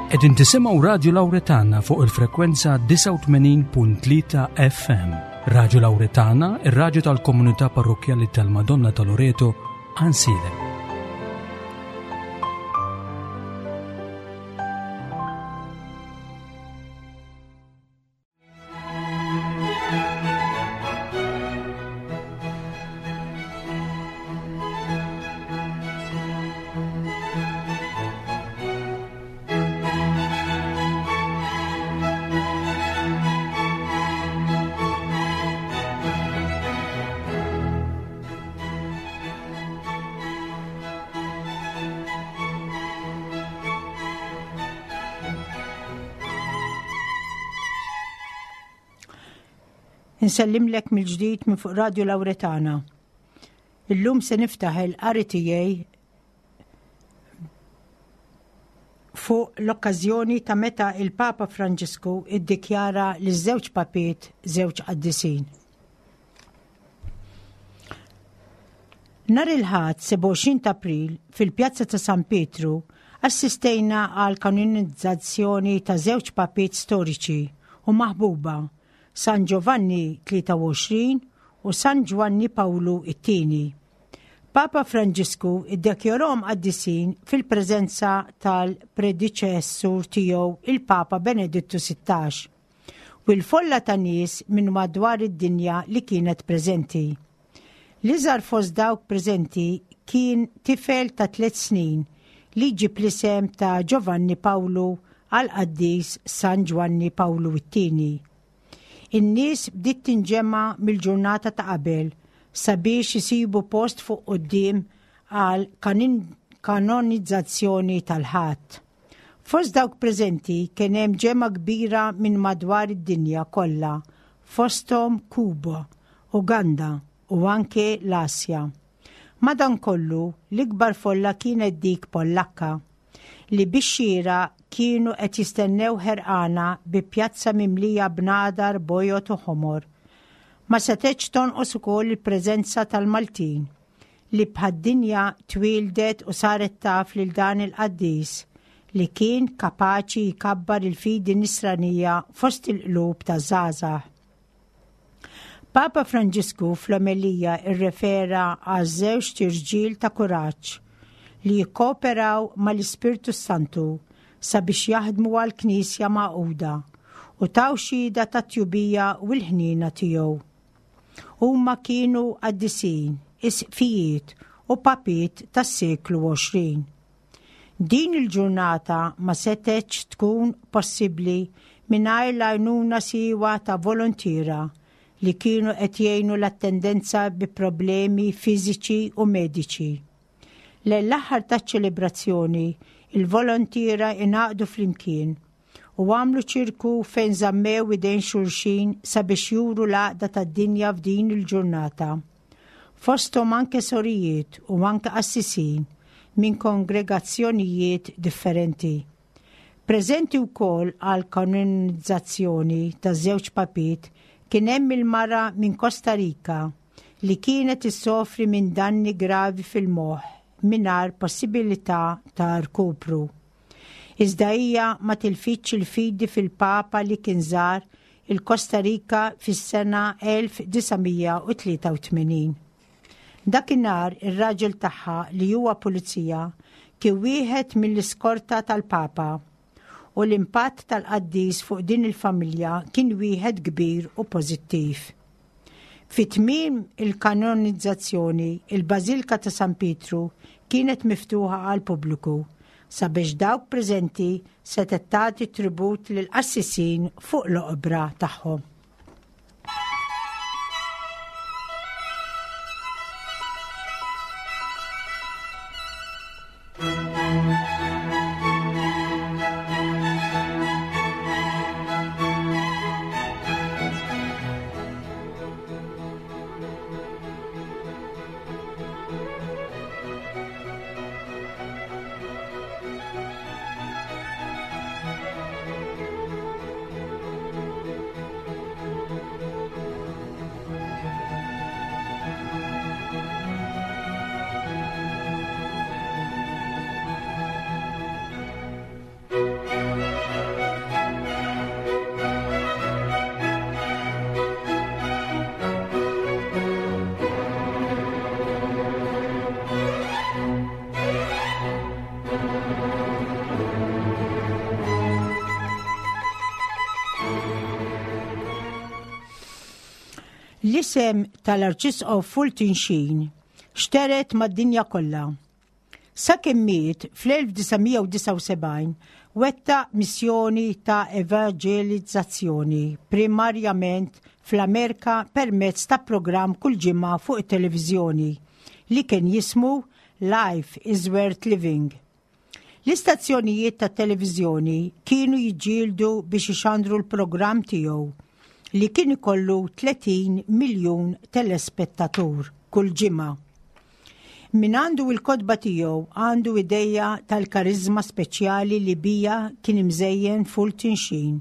Qegħdin tisimgħu Radio Lawretana fuq il-frekwenza 89.3 FM. Radio Lawretana, ir-radju tal-Komunità Parrokjali tal-Madonna ta' Loreto, Ansile. Nsellimlek mill-ġdid minn fuq Radio Lawretana. Illum se niftaħ il-qari tiegħi fuq l-okkażjoni ta' meta il-Papa Franġisku iddikjara li żewġ papiet żewġ qaddisin. Nhar il-Ħadd 27 April fil-Pjazza ta' San Pietru assistejna għal kanonizzazzjoni ta' żewġ papiet storiċi u maħbuba, San Giovanni 23 u San Giovanni Paolo II. Papa Franġisku iddekjarahom qaddisin fil-preżenza tal-predeċessur tiegħu il-Papa Benedittu XVI u l-folla ta' nies minn madwar id-dinja li kienet preżenti. L-iżgħar fost dawk preżenti kien tifel ta' 3 snin li ġib l-isem ta' Giovanni Paolo għal qaddis San Giovanni Paolo II. In-nies bdiet tinġemma mill-ġurnata ta' qabel sabiex isibu post fuq quddiem għal kanonizzazzjoni tal-Ħadd. Fost dawk preżenti kien hemm ġemma kbira minn madwar id-dinja kollha, fosthom Kuba, Uganda u anke l-Asja. Madankollu l-ikbar folla kienet dik Pollakka li bix-xira kienu qed jistennew ħerqana bi pjazza mimlija b'nadar, bojot u ħomor. Ma setgħetx tonqos ukoll il-preżenza tal-Maltin li bħad-dinja twildet u saret taf lil dan il-qaddis li kien kapaċi jkabbar il-fidi nisranija fost il-qlub taż-żgħażagħ. Papa Franġisku fl-omelija irrefera għal żewġ tirġiel ta' kuraġġ li jikkooperaw mal-Ispirtu Santu sabiex jaħdmu għall-Knisja Magħquda u taw xhieda ta' tjubija u l-ħniena tiegħu. Huma kienu qaddisin, isqfijiet u papiet tas-seklu 20. Din il-ġurnata ma setgħetx tkun possibbli mingħajr l-għajnuna siewa ta' volontira li kienu qed jgħinu l-attendenza bi problemi fiżiċi u mediċi. L-aħħar taċ-ċelebrazzjoni il-volontira ingħaqdu flimkien u għamlu ċirku fejn żammew idejn xulxin sabiex juru l-għaqda tad-dinja f'din il-ġurnata. Fosthom anke sorijiet u anke qassisin minn kongregazzjonijiet differenti. Preżenti wkoll għal kanonizzazzjoni ta' żewġ papiet kien hemm il-mara minn Costa Rica li kienet issofri minn danni gravi fil-moħħ mingħajr possibilità ta' rkupru. Iżda hija ma tilfitx il-fidi fil-Papa li kien żar il-Costa Rica fis-sena 1983. Dakinhar ir-raġel tagħha li huwa pulizija kien wieħed mill-iskorta tal-Papa u l-impatt tal-qaddis fuq din il-familja kien wieħed kbir u pożittiv. Fit-tmiem il-kanonizzazzjoni, il-Bażilika ta' San Pietru kienet miftuħa għal pubbliku sabiex dawk preżenti se tagħti tribut lil qassisin fuq l-oqbra tagħhom. L-isem tal-Arċisqof Fulton Sheen xteret mad-dinja kollha. Sakemm miet fl-1979 wetta missjoni ta' evangelizzazzjoni primarjament fl-Amerika permezz ta' programm kull ġimgħa fuq it-televiżjoni li kien jismu Life is Worth Living. L-istazzjonijiet ta' televiżjoni kienu jiġġieldu biex ixandru l-programm tiegħu li kien ikollu 30 miljun telespettatur kull ġimgħa. Min għandu il-kodba tiegħu għandu idejja tal-karizma speċjali li bija kien imżejjen Fulton Sheen.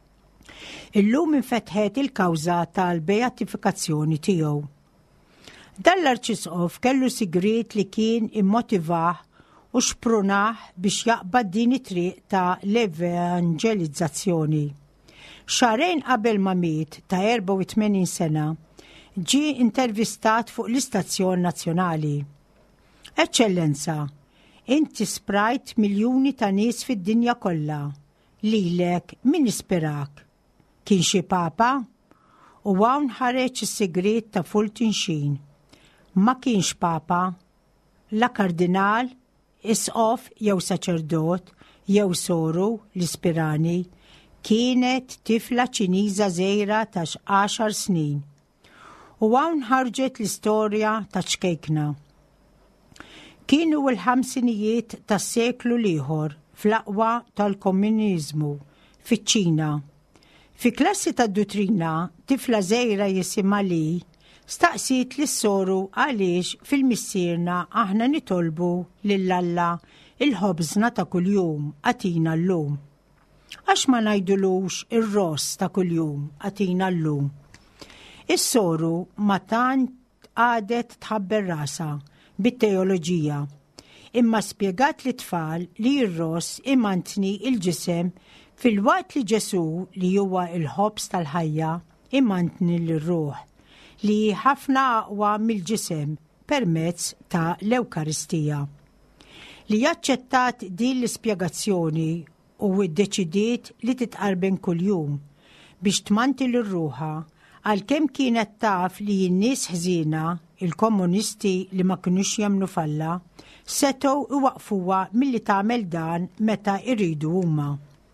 Illum infetħet il-kawża tal-beatifikazzjoni tiegħu. Dan l-Arċisqof kellu sigriet li kien immotivah u xprunaħ biex jaqbad din it-triq ta' l-evangelizzazzjoni. Xarejn qabel ma miet ta' 84 sena ġi intervistat fuq l-Istazzjon Nazzjonali. Eċċellenza, inti sprajt miljuni ta' nies fid-dinja kollha. Lilek min ispirak? Kien xi papa? U hawn ħareġ is-sigriet ta' Fulton Sheen. Ma kienx papa, la kardinal, isqof jew saċerdot, jew soru l-ispirani, kienet tifla Ċiniża żgħira ta' 10 snin. U hawn ħarġet l-istorja ta' ċkejkna. Kienu l-ħamsinijiet tas-seklu l-ieħor fl-aqwa tal-komuniżmu fiċ-Ċina. Fi klassi tad-dottrina tifla żgħira jisimha Li staqsit lis-soru għaliex fil-missierna aħna nitolbu lill-Alla il-ħobżna ta' kuljum għatina llum. Għax ma ngħidulux ir-ross ta' kuljum għatina llum. Is-soru ma tant għadet tħabber rasa bit-teoloġija, imma spjegat li tfal li r-ross imantni il-ġisem fil-waqt li Ġesu li huwa il-ħobż tal-ħajja imantni l-ruħ li ħafna aqwa mill-ġisem permezz ta' l-Ewkaristija. Li jaċċettat din l-ispjegazzjoni u ddeċidiet li titqarben kuljum biex tmanti l-ruħa għalkemm kienet taf li n-nies ħżiena, il-komunisti li ma kinux jemnu falla, setgħu iwaqfuha milli tagħmel dan meta jridu huma.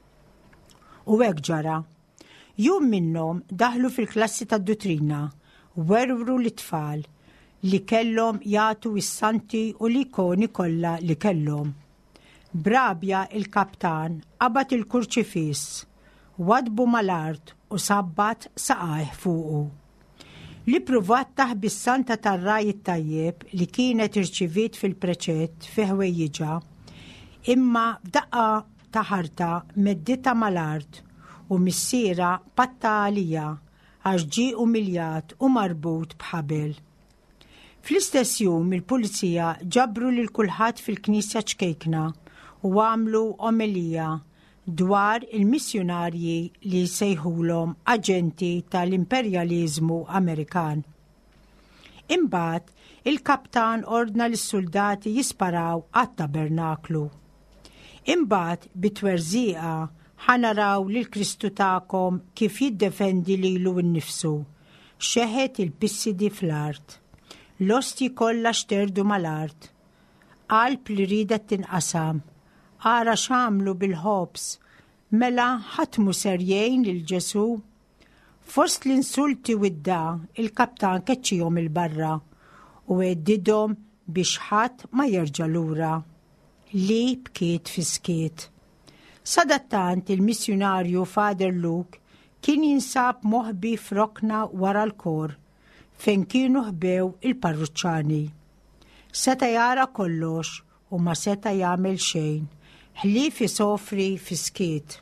U hekk ġara. Jum minnhom daħlu fil-klassi tad-dottrina u werwru l-tfal li kellhom jagħtu is-santi u l-ikoni kollha li kellhom. Brabja il-kaptan qabad il-kurċifiss, wadbu mal-art u sabbat saqajh fuqu. Li pruvat taħbi s-santa tar-raj it-tajjeb li kienet irċiviet fil-preċett fi ħwejjiġa, imma f'daqqa ta' ħarta meddita mal-art u missiera patta għalija għax ġie umiljat u marbut bħabel. Fl-istess jum il-pulizija ġabru lil kulħadd fil-Knisja ċkejkna u għamlu omilija dwar il-missjonarji li sejħulhom aġenti tal-imperjaliżmu Amerikan. Imbagħad il-kaptan ordna lis-soldati jisparaw għat-tabernaklu. Imbagħad bit-twerżieqa ħanaraw lil Kristu tagħkom kif jiddefendi lilu nnifsu. Xeħet il-pissidi fl-art. L-ostji kollha xterdu mal-art. Qalb li ridet tinqasam. Ara x'għamlu bil-ħobs. Mela ħatmu serjejn lil Ġesu. Fost l-insulti widda il-kaptan keċċihom il-barra u għeddidhom biex ħadd ma jerġa' lura. Li bkiet fi skiet. Sadattant il-missjonarju Father Luke kien jinsab moħbi frokna wara l-kor fejn kienu ħbew il-parruċċani. Seta jara kollox u ma seta jagħmel xejn, ħlief isofri fi skiet.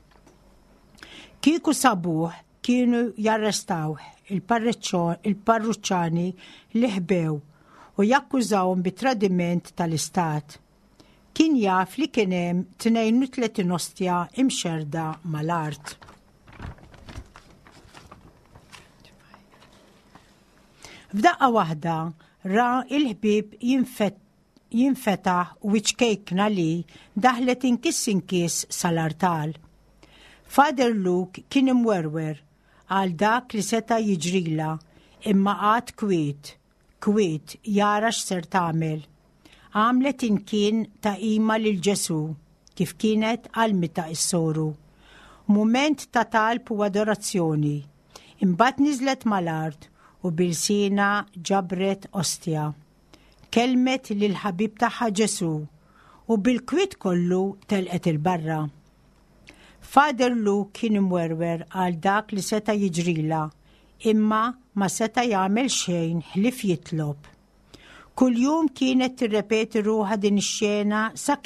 Kieku sabuh kienu jarrestawh il-parruċċani li ħbew u jakkużawhom bit-tradiment tal-istat. Kien jaf li kien hemm 32 ostja imxerda mal-art. F'daqqa waħda ra il-ħbieb jinfetaħ u ċkejkna li daħlet inkis sal-artal. Father Luke kien imwerwer għal dak li seta jiġrila, imma għad kwiet jara x'ser tagħmel. Għamlet inkien ta' ima lil Ġesu kif kienet għalmita is-soru. Mument ta' talb u adorazzjoni. Imbagħad niżlet mal-art u bil-sina ġabret ostja. Kelmet lil ħabib tagħha Ġesu u bil-kwiet kollu telqet il-barra. Fader Luke kien imwerwer għal dak li seta jiġrila, imma ma seta jagħmel xejn ħlif jitlob. Kuljum kienet tirrepeti ruħha din ix-xena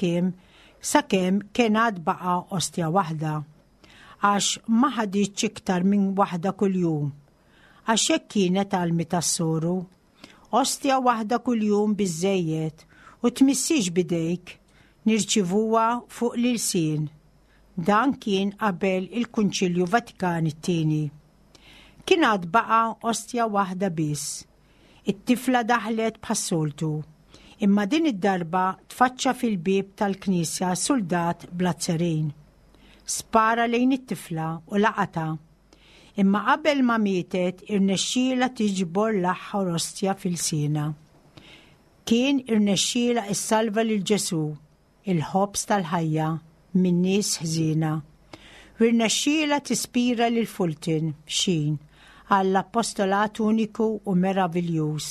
sakemm kien għad baqa' ostja waħda. Għax ma ħaditx iktar minn waħda kuljum. Għax hekk kienet għalmi tas-soru. Ostja waħda kuljum biżżejjed u tmissix bidejk nirċivuha fuq l-ilsien. Dan kien qabel il-Kunċilju Vatikan it-tieni. Kien għad baqa' ostja waħda biss. It-tifla daħlet bħas-soltu, imma din id-darba tfaċċa fil-bib tal-Knisja soldat bl-azzerin. Spara lejn it-tifla u laqata, imma qabel ma mietet irnexxiela tiġbor l-aħħar ostja fil-sina. Kien irnexxiela issalva lil Ġesu, il-ħobs tal-ħajja, min nies ħżiena. U irnexxiela tispira lil Fulton Sheen għall-appostolat uniku u meravigliuż.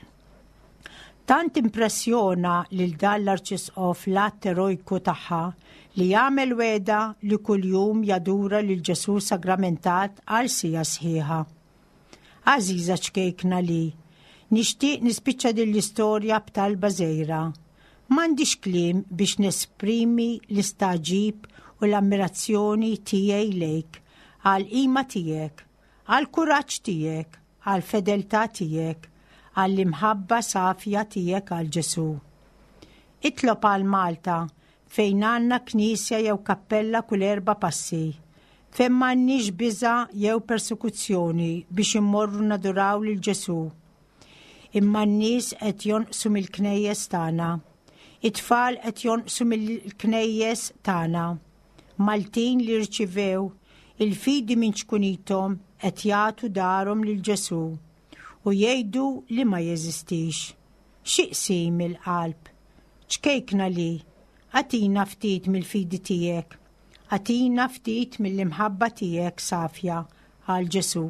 Tant impressjona lil dan l-Arċisqof l-att erojku tagħha li jagħmel weda li kuljum jadura lil Ġesu sagramentat għal sija sħiħa. Għażiża ċkejkna li nixtieq nispiċċa din l-istorja b'talba żgħira. M'għandix kliem biex nesprimi l-istaġib u l-ammirazzjoni tiegħi lejk għal qima tiegħek, għal kuraġġ tiegħek, għal fedeltà tiegħek, għall imħabba safja tiegħek għal Ġesu. Itlob għal Malta fejn għandna knisja jew kappella kull 4 passi, fejn m'għandniex biża' jew persekuzzjoni biex immorru naduraw lil Ġesu. Imma n-nies qed jonqsu mill-knejjes tagħna. It-tfal qed jonqsu mill-knejjes tagħna. Maltin li rċivew il-fidi minn ċkunithom qed jagħtu darhom lil Ġesu u jgħidu li ma jeżistix. Xiqsim il-qalb. ċkejkna li għatina ftit mill-fidi tiegħek, għatina ftit mill-imħabba tiegħek safja għal Ġesu.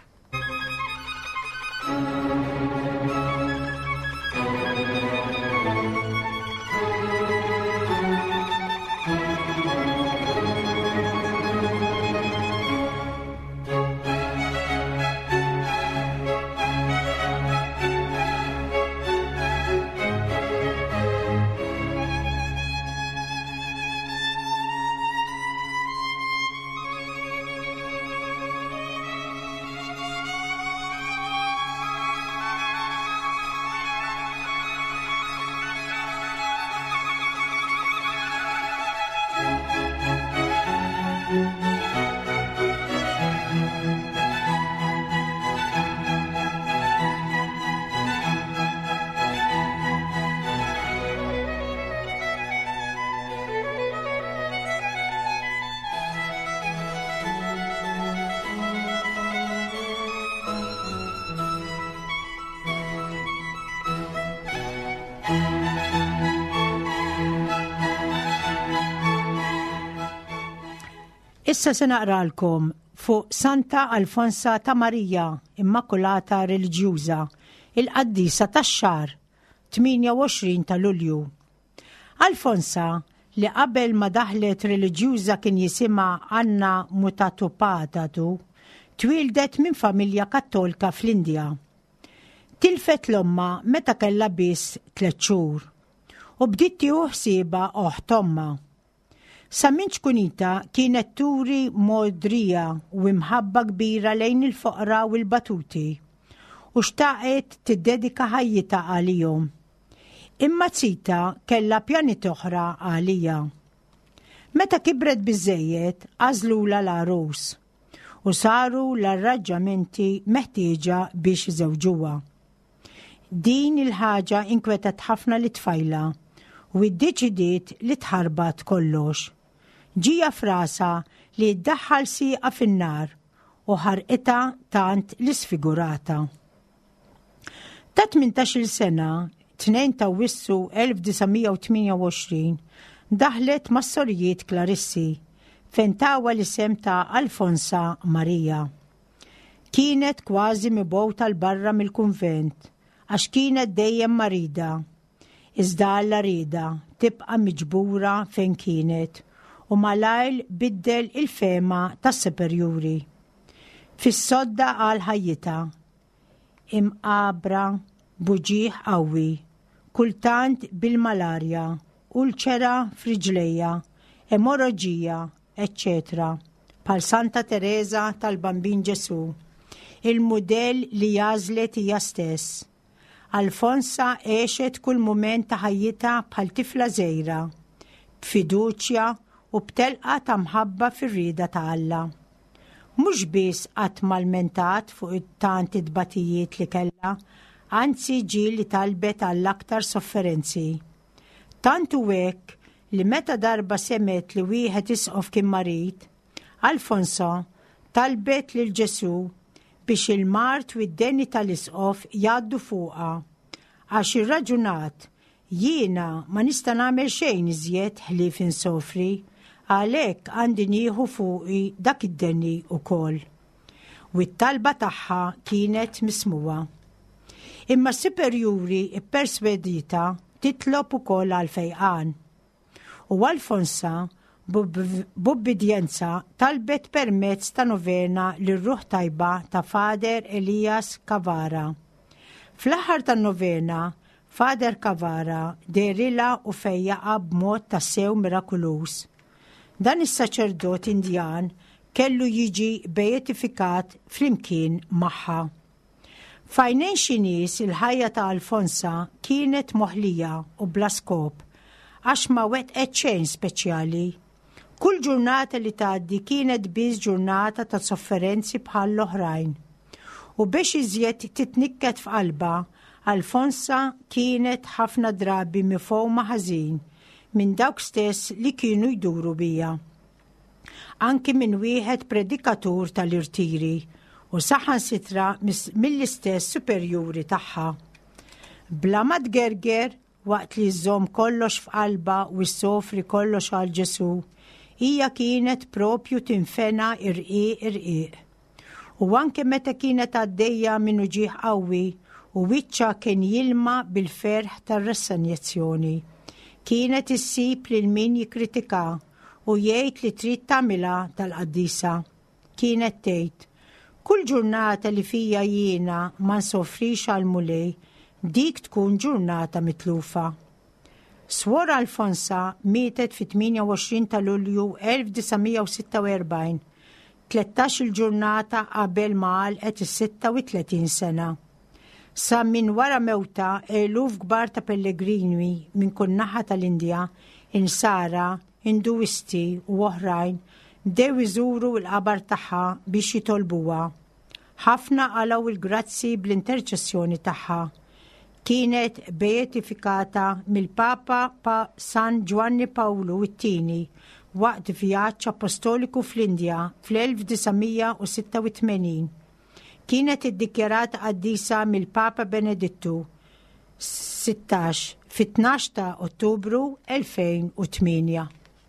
Issa se naqralkom fuq Santa Alfonsa ta' Marija Immakulata Reliġjuża, il-qaddisa tax-xahar 28 ta' Lulju. Alfonsa li qabel ma daħlet reliġjuża kien jisimha Anna Mutatupatatu, twildet minn familja Kattolika fl-Indja. Tilfet l-omma meta kellha biss 3 xhur u bdiet tieħu ħsiebha oħt omma. Sa minn ċkunita kienet turi modrija u imħabba kbira lejn il-foqra u l-batuti u xtaqet tiddedika ħajjita għalihom. Imma tsita kellha pjanit oħra għalija. Meta kibret biżżejjed għażlula l-arus u saru l-arranġamenti meħtieġa biex iżewġuha. Din il-ħaġa inkwetat ħafna li tfajla u iddeċidiet li tħarbat kollox. Ġija frasa li ddaħħal sieqa fin-nar u ħarqitha tant l-isfigurata. Ta' 18 sena, 2 ta' Wissu 1928, daħlet mas-Sorijiet Klarissi, fejn tawa l-isem ta' Alfonsa Marija. Kienet kważi mibgħuta l-barra mill-kunvent, għax kienet dejjem marida. Iżda Alla rida tibqa' miġbura fejn kienet u malajr biddel il-fema tas-superjuri. Fis-sodda għal ħajjita, imqabra buġieħ qawwi, kultant bil-malarja, ulċera f'riġlejja, emorroġija, eccetera, pal Santa Teresa tal-Bambin Ġesu, il-mudell li jażlet hija stess. Alfonsa għexet kull mument ta' ħajjita bħal tifla żgħira, b'fiduċja u b'telqa ta' mħabba fir-rieda ta' Alla. Mhux biss qatt malmentat fuq it-tanti tbatijiet li kellha, anzi ġieli li talbet għall-aktar sofferenzi. Tantu hekk li meta darba semet li wieħed isqof kien marit, Alfonsa talbet lil Ġesu biex il-mart u d-deni tal-isqof jgħaddu fuqha, għax irraġunat jiena ma nista' nagħmel xejn iżjed ħlief insofri, għalhekk għandi nieħu fuqi dak id-deni wkoll. U t-talba tagħha kienet mismuwa. Imma s-superjuri pperswedita titlob ukoll għal fejqan. U Alfonsa b'ubbidjenza talbet permezz ta' novena lir-ruħ tajba ta' Fader Elias Kavara. Fl-aħħar tan-novena, Fader Kavara derila u fejjaqa b'mod ta' sew mirakulus. Dan is-saċerdot Indjan kellu jiġi beatifikat flimkien magħha. Fajnejn xi nies il-ħajja ta' Alfonsa kienet moħlija u bla skop, għax ma wetqet xejn speċjali. Kull ġurnata li tgħaddi kienet biss ġurnata ta' sofferenzi bħal l-oħrajn. U biex iżjed titnikket f'qalba, Alfonsa kienet ħafna drabi mifhuma ħażin minn dawk stess li kienu jduru bija. Anki minn wieħed predikatur tal-irtiri u saħansitra mill-istess superjuri tagħha. Bla ma tgerger waqt li żżomm kollox f'qalba u ssofri kollox għal Ġesu, hija kienet propju tinfena irqiq. U anke meta kienet għaddejja minn uġieħ qawwi u wiċċa kien jilma bil-ferħ tar-rassenjazzjoni, kienet issib lil min jikkritika u jgħid li trid tagħmilha tal-qaddisa. Kienet tgħid, kull ġurnata li fija jiena ma nsofrix għal mulej, dik tkun ġurnata mitlufa. Swor Alfonsa mietet fit-28 ta' Lulju 1946, 13 il-ġurnata qabel ma għalqet is-36 sena. Sa minn wara mewta eluf kbar ta' pellegrini minn kull naħa tal-Indja, insara, Induisti u oħrajn bdew iżuru l-qabar tagħha biex jitolbuha. Ħafna qalaw il-grazzi bl-interċessjoni tagħha. Kienet beatifikata mill-Papa San Giovanni Paolo II waqt vjaġġ apostoliku fl-Indja fl-1986. Kienet iddikjarata qaddisa mill-Papa Benedittu 16 fit-12 ta' Ottubru 2008.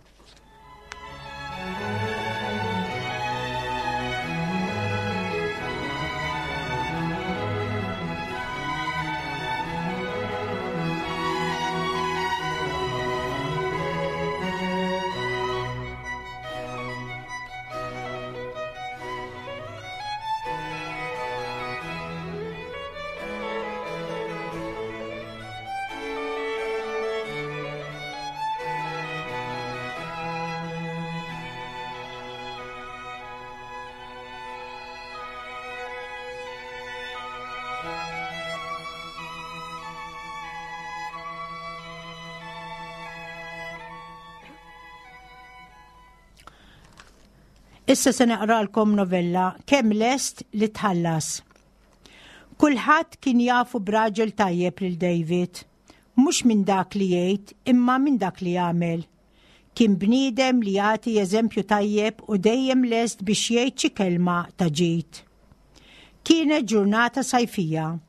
Issa se naqralkom novella Kemm lest li tħallas. Kulħadd kien jafu b'raġel tajjeb lil David, mhux minn dak li jgħid imma minn dak li jagħmel. Kien bniedem li jagħti eżempju tajjeb u dejjem lest biex jgħid xi kelma ta' ġid. Kienet ġurnata sajfija.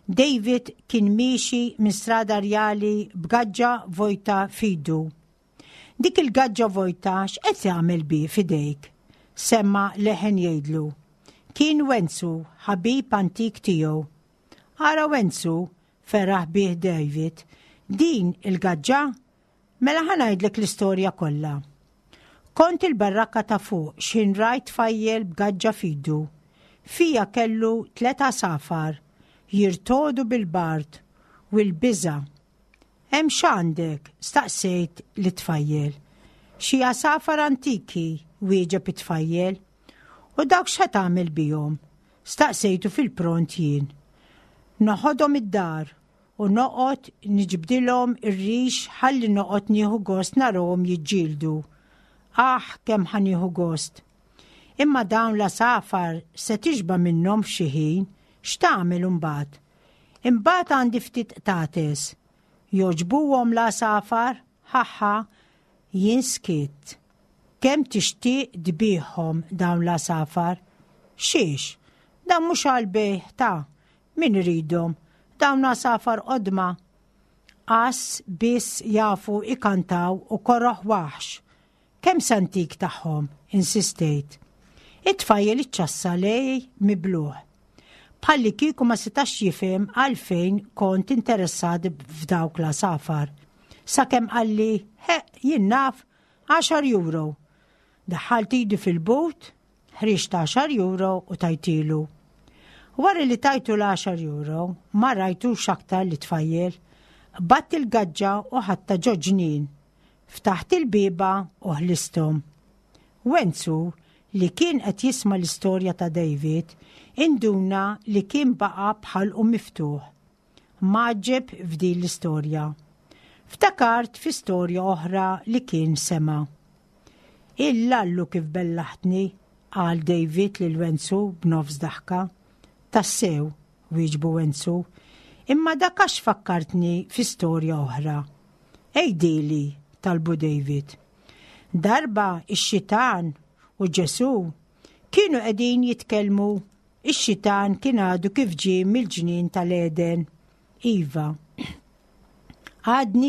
David kien miexi minn strada rjali b'gaġġa vojta fidu. Dik il-gaġġa vojta x'qed jagħmel bi fidejk? Semma leħen jgħidlu. Kien Wenzu, ħabib antik tiegħu. Ara Wenzu, ferraħ bih David, din il-gaġġa? Mela ħanajdlek l-istorja kollha. Kont il-barrakka ta' fuq x'in rajt fajjel b'gaġġa fidu. Fija kellu 3 safar, jirtodu bil-bart u l-biża. Hemm x'għandek? Staqsejt li tfajjel. Xi safar antiki wieġeb it-tfajjel. U dawk x'ħed tagħmel bihom? Staqsejtu fil-pront jien. Noħodhom id-dar u noqgħod niġbdilhom ir-rix ħalli noqgħod nieħu gost narahom jiġġieldu. Kemm ħanieħu gost. Imma dawn la safar se tiġba minnhom f'xi ħin, x'tagħmel imbagħad? Imbagħad għandi ftit qtates. Joġbuhom la safar? Ħaħħa, jien skitt. Kemm tixtieq dbieħhom dawn la safar? Xiex, dan mhux għall-bejħ ta' min iridhom, dawn la safar qodma. Qas biss jafu ikantaw u korroħ waħx. Kemm santik tagħhom, insistejt. It-tfajjel iċċassa lej mibluħ. Bħalli kieku ma setax jifhem għalfejn kont interessat f'dawk la safar. Sakemm qalli, jien naf, 10 euro. Daħħalt idi fil-but, ħriġt 10 euro u tajtilu. Wara li tajtu l-10 euro, ma rajtux aktar li tfajjel, batt il-gaġġa u ħatta ġoġnin. Ftaħt il-biba u ħlistom. Wenzu, li kien qed jisma' l-istorja ta' David, induna li kien baqa' bħalqu miftuħ. Maġġeb f'din l-istorja. Ftakart fi storja oħra li kien sema. Il-lallu kif bellaħtni, qal David lil Wenzu b'nofs daħka. Tassew, wieġbu Wenzu, imma dak għax fakkartni fi storja oħra. Ejdili, talbu David. Darba ix-xitan u Ġesu kienu qegħdin jitkellmu. Ix-xitan kien għadu kif ġie mill-ġnien tal-Eden. Iva, għadni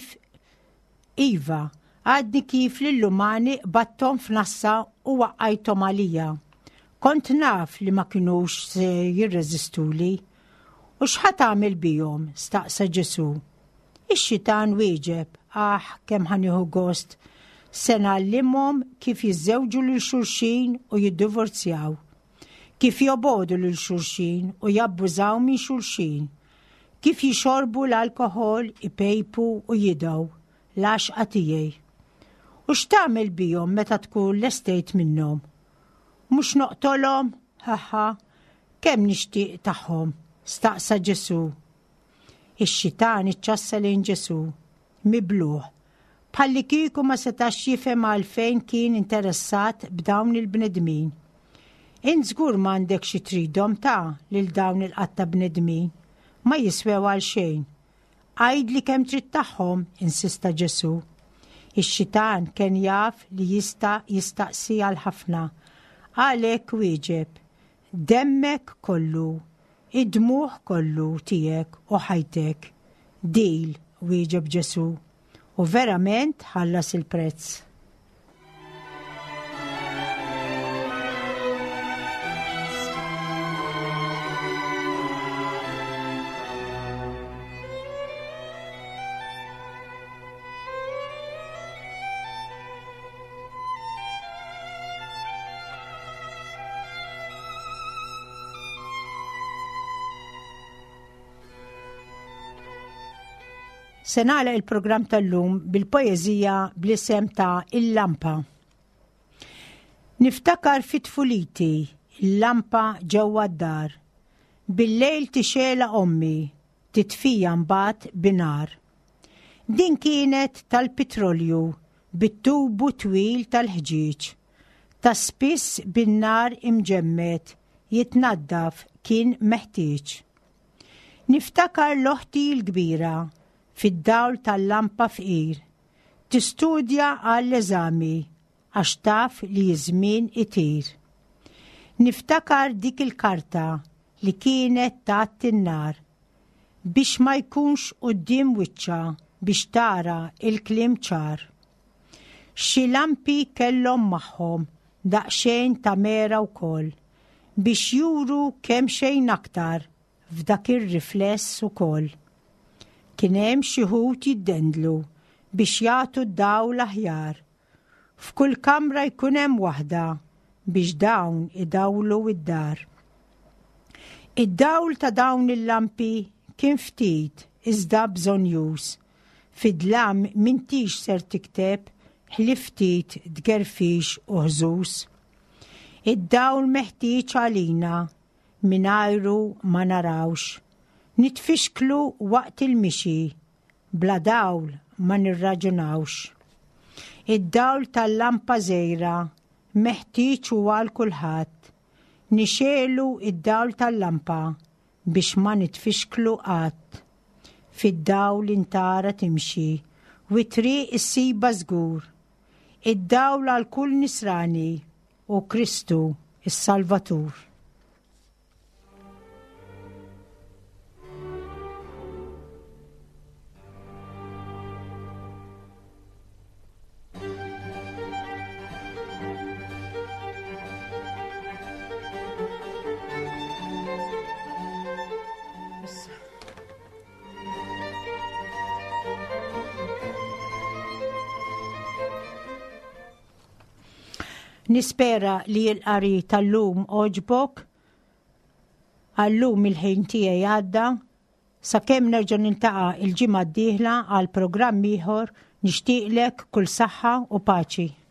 kif lill-umani battom f'nassa u waqqajthom għalija. Kont naf li ma kinux se jirreżistuli. U x'ħat għamil bihom? Staqsa Ġesu. Ix-xitan wieġeb, kemm ħanieħu gost, se nagħallimhom kif jiżżewġu lil xulxin u jiddivorzjaw, kif jobodu lil xulxin u jabbużaw minn xulxin, kif jixorbu l-alkoħol, ipejpu u jidgħu, l-għaxqa tiegħi. U x'tagħmel bihom meta tkun lestejt minnhom? Mhux noqtolhom? Ħaħħa, kemm nixtieq tagħhom, staqsa Ġesu. Ix-xitan iċċassa lejn Ġesu, mibluħ, bħalli kieku ma setax jifhem għalfejn kien interessat b'dawn il-bnedmin. Int żgur m'għandek xi tridhom ta' lil dawn il-qatta bnedmin, ma jiswew għal xejn. Għajdli kemm trid tagħhom, insista Ġesu. Ix-xitan kien jaf li jista' jistaqsi għal ħafna. Għalhekk wieġeb, demmek kollu, id-dmuħ kollu tiegħek u ħajtek. Dil, wieġeb Ġesu. U verament ħallas il-prezz. Se nagħlaq il-programm tal-lum bil-poeżija bl-isem ta' Il-Lampa. Niftakar fit-tfuliti il-lampa ġewwa d-dar. Bil-lejl tixela ommi, titfija mbagħad binar. Din kienet tal-petrolju, bit-tubu twil tal-ħġieġ. Ta' spiss bin-nar imġemmet, jitnaddaf kien meħtieġ. Niftakar l-oħti l-kbira, fid-dawl tal-lampa fqir, tistudja għall-eżami, għax taf li żmien itir. Niftakar dik il-karta li kienet tat in-nar, biex ma jkunx qudiem wiċċa biex tara il-kliem ċar. Xi lampi kellhom magħhom daqsxejn ta' mera wkoll biex juru kemm xejn aktar f'dak ir-rifless ukoll. Kien hemm xi ħud jiddendlu biex jagħtu d-dawl aħjar. F'kull kamra jkun hemm waħda biex dawn idawlu id-dar. Id-dawl ta' dawn il-lampi kien ftit iżda bżonjuż. Fid-dlam m'intix ser tikteb ħliftit tgerfix u ħżus. Id-dawl meħtieġ għalina mingħajru ma narawx. Nitfixklu waqt il-mixi, bla dawl ma nirraġunawx. Id-dawl tal-lampa żgħira meħtieġ huwa għal kulħadd. Nixelu id-dawl tal-lampa biex ma nitfixklu qatt. Fid-dawl intara timxi, u triq issiba żgur. Id-dawl għal kull nisrani u Kristu is-Salvatur. Nispera li l-qari tal-lum oġbok, għallum il-ħin tiegħi għadda, sakemm nerġa' niltaqa' il-ġimgħa d-dieħla għal programm ieħor nixtieqlek kull saħħa u paċi.